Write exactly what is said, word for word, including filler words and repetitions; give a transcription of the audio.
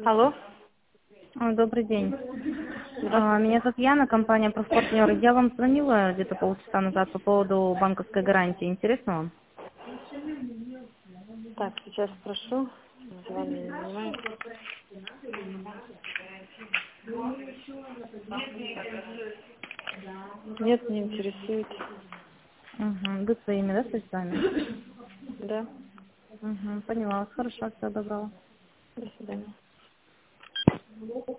Алло. А, Добрый день. А, Здравствуйте. Меня зовут Яна, компания «Профпартнер». Я вам звонила где-то полчаса назад по поводу банковской гарантии. Интересно вам? Так, сейчас спрошу. Звоню, не понимаю. Нет, не интересует. Угу. Вы своими, да, средствами? Да. Угу. Поняла вас. Хорошо, всего доброго. До свидания.